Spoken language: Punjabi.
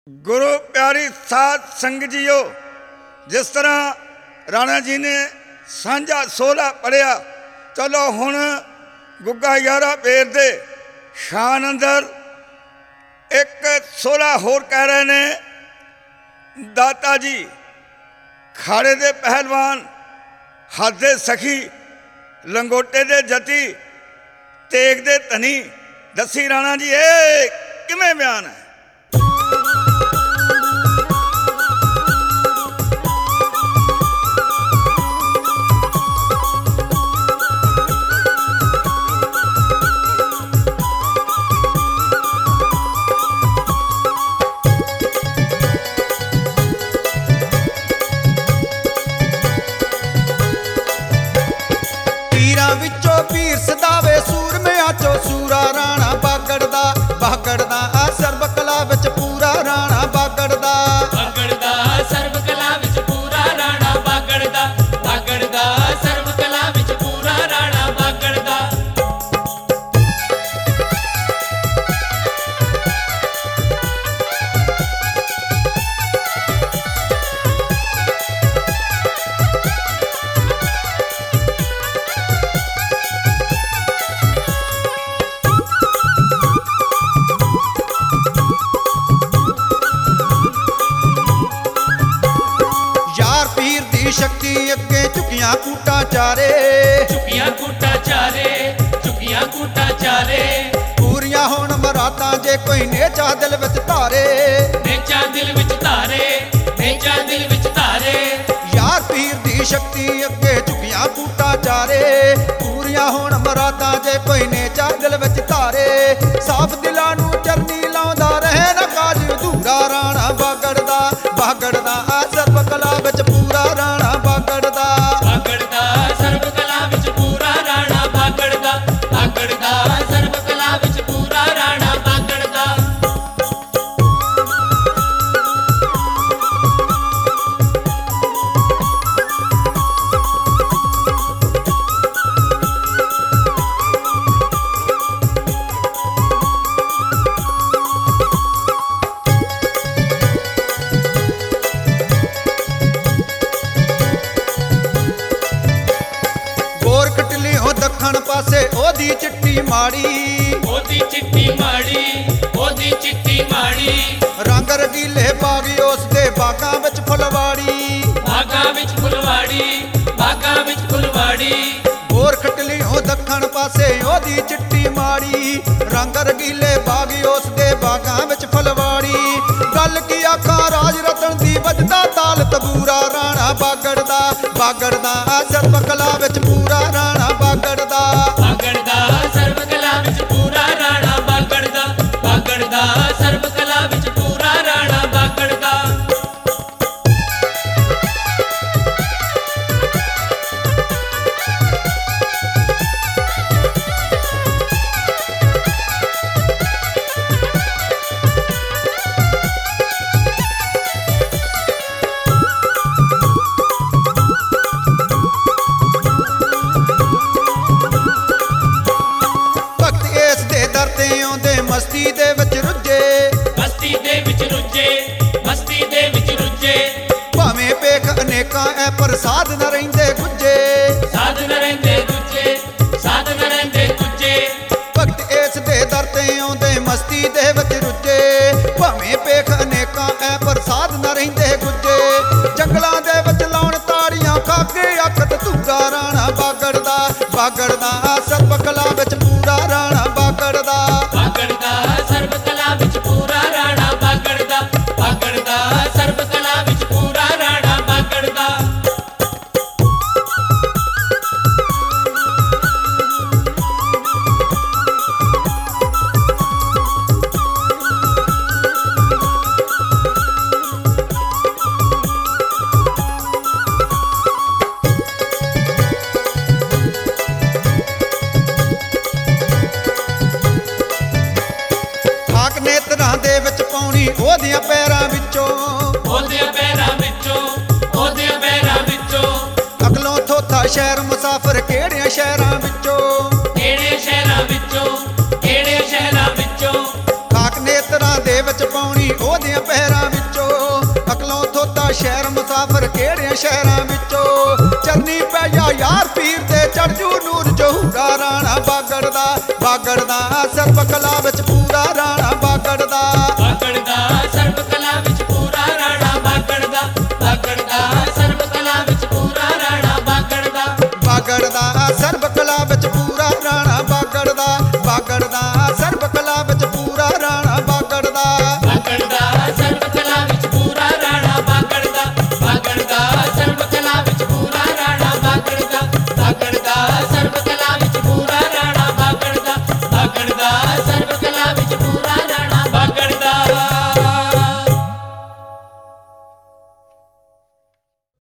ਗੁਰੂ ਪਿਆਰੀ ਸਾਧ ਸੰਗਤ ਜੀਓ, ਜਿਸ ਤਰ੍ਹਾਂ ਰਾਣਾ ਜੀ ਨੇ ਸਾਂਝਾ ਸੋਹਲਾ ਪੜ੍ਹਿਆ, ਚਲੋ ਹੁਣ ਗੁੱਗਾ ਯਾਰਾ ਪੇਰ ਦੇ ਸ਼ਾਨ ਅੰਦਰ ਇੱਕ ਸੋਹਲਾ ਹੋਰ ਕਹਿ ਰਹੇ ਨੇ। ਦਾਤਾ ਜੀ ਖਾੜੇ ਦੇ ਪਹਿਲਵਾਨ, ਹੱਥ ਦੇ ਸਖੀ, ਲੰਗੋਟੇ ਦੇ ਜਤੀ, ਤੇਗ ਦੇ ਧਨੀ, ਦੱਸੀ ਰਾਣਾ ਜੀ ਇਹ ਕਿਵੇਂ ਬਿਆਨ ਹੈ? ਵਿੱਚੋਂ ਪੀਰ ਸਦਾਵੇ ਸੂਰਮਿਆਂ ਚੋਂ ਸੂਰਾ ਰਾਣਾ ਬਾਗੜਦਾ ਆ ਸਰਬ ਕਲਾ ਵਿੱਚ ਪੂਰਾ ਰਾਣਾ ਬਾਗੜਦਾ ਸਰਬ ਕਲਾ ਵਿੱਚ ਪੂਰਾ ਰਾਣਾ ਬਾਗੜਦਾ ਸਰਬ ਕਲਾ ਵਿੱਚ ਪੂਰਾ ਰਾਣਾ ਬਾਗੜਦਾ। ਸ਼ਕਤੀ ਅੱਗੇ ਝੁਕੀਆਂ ਕੂਟਾਂ ਚਾਰੇ, ਝੁਕੀਆਂ ਕੂਟਾਂ ਚਾਰੇ, ਪੂਰੀਆਂ ਹੋਣ ਮਰਾਦਾਂ ਜੇ ਕੋਈ ਨੇਚਾ ਦਿਲ ਵਿੱਚ ਧਾਰੇ, ਨੇਚਾ ਦਿਲ ਵਿੱਚ ਧਾਰੇ। ਯਾਰ ਪੀਰ ਦੀ ਸ਼ਕਤੀ ਅੱਗੇ ਝੁਕੀਆਂ ਕੂਟਾਂ ਚਾਰੇ, ਪੂਰੀਆਂ ਹੋਣ ਮਰਾਦਾਂ ਜੇ ਕੋਈ ਨੇਚਾ ਦਿਲ ਵਿੱਚ ਧਾਰੇ। ਸਾਫ ਦਿਲਾਂ ਨੂੰ ਚਰਨੀ ਲਾਉਂਦਾ ਰਹੇ ਨਾ ਕਾਜ ਅਧੂਰਾ ਰਾਣਾ ਬਾਗੜਦਾ ਆ ਸਰਬ ਕਲਾ ਵਿੱਚ ਪੂਰਾ ਰਾਣਾ ਬਾਗੜਦਾ ਸਰਬ ਕਲਾ ਵਿੱਚ ਪੂਰਾ ਰਾਣਾ ਬਾਗੜਦਾ ਸਰਬ ਕਲਾ ਵਿੱਚ ਪੂਰਾ ਰਾਣਾ ਬਾਗੜਦਾ। ਦੱਖਣ ਪਾਸੇ ਉਹਦੀ ਚਿੱਟੀ ਮਾੜੀ, ਰੰਗ ਰੰਗੀਲੇ ਬਾਗ ਉਸ ਦੇ ਬਾਗਾਂ ਵਿੱਚ ਫੁਲਵਾੜੀ, ਗੋਰ ਖਟਲੀ ਉਹ ਦੱਖਣ ਪਾਸੇ ਉਹਦੀ ਚਿੱਟੀ ਮਾੜੀ, ਰੰਗ ਰੰਗੀਲੇ ਬਾਗ ਉਸ ਦੇ ਬਾਗਾਂ ਵਿੱਚ ਫੁਲਵਾੜੀ। ਗੱਲ ਕੀ ਆਖਾਂ ਰਾਜ ਰਤਨ ਦੀ ਵੱਜਦਾ ਤਾਲ ਤਬੂਰਾ ਰਾਣਾ ਬਾਗੜਦਾ ਸਰਬ ਕਲਾ ਵਿੱਚ ਪੂਰਾ ਰਾਣਾ ਬਾਗੜਦਾ ਸਰਬ ਕਲਾ ਵਿੱਚ ਪੂਰਾ ਰਾਣਾ ਬਾਗੜਦਾ ਸਰਬ ਕਲਾ ਵਿੱਚ ਪੂਰਾ ਰਾਣਾ ਬਾਗੜਦਾ। ਮਸਤੀ ਦੇ ਵਿੱਚ ਰੁੱਝੇ, ਭਾਵੇਂ ਭੇਖ ਅਨੇਕਾਂ ਐ ਪ੍ਰਸਾਦ ਨ ਰਹਿੰਦੇ ਗੁੱਜੇ, ਭਗਤ ਇਸ ਦੇ ਦਰ ਤੇ ਆਉਂਦੇ ਮਸਤੀ ਦੇ ਵਿੱਚ ਰੁੱਝੇ, ਭਾਵੇਂ ਭੇਖ ਅਨੇਕਾਂ ਐ ਪ੍ਰਸਾਦ ਨ ਰਹਿੰਦੇ ਗੁੱਜੇ। ਜੰਗਲਾਂ ਦੇ ਵਿੱਚ ਲਾਉਣ ਤਾੜੀਆਂ ਖਾ ਕੇ ਅੱਖਤ ਧੂਰਾ ਰਾਣਾ ਬਾਗੜਦਾ ਸਰਬ ਕਲਾ ਵਿੱਚ ਪੂਰਾ ਰਾਣਾ ਬਾਗੜਦਾ ਸਰਬ ਕਲਾ ਵਿੱਚ ਪੂਰਾ ਰਾਣਾ ਬਾਗੜਦਾ ਸਰਬ ਕਲਾ ਵਿੱਚ ਪੂਰਾ ਰਾਣਾ ਬਾਗੜਦਾ। ਨੇਤਰਾਂ ਦੇ ਵਿੱਚ ਪਾਉਣੀ ਉਹਦੀਆਂ ਪੈਰਾਂ ਵਿੱਚੋਂ, ਅਗਲੋਂ ਥੋਥਾ ਸ਼ਹਿਰ ਮੁਸਾਫਰ ਕਿਹੜਿਆਂ ਸ਼ਹਿਰਾਂ ਵਿੱਚੋਂ, ਖਾਕ ਨੇਤਰਾਂ ਦੇ ਵਿੱਚ ਪਾਉਣੀ ਉਹਦੀਆਂ ਦੀਆਂ ਪਹਿਰਾਂ ਵਿੱਚੋਂ ਅਕਲੋਂ ਥੋਤਾ ਸ਼ਹਿਰ ਮੁਸਾਫਰ ਕਿਹੜਿਆਂ ਸ਼ਹਿਰਾਂ ਵਿੱਚੋਂ ਚਰਨੀ ਪੈ ਜਾ ਯਾਰ ਪੀਰ ਤੇ ਚੜ ਜੂ ਨੂਰ ਜਹੂਰਾ ਰਾਣਾ ਬਾਗੜ ਦਾ ਸਰਬ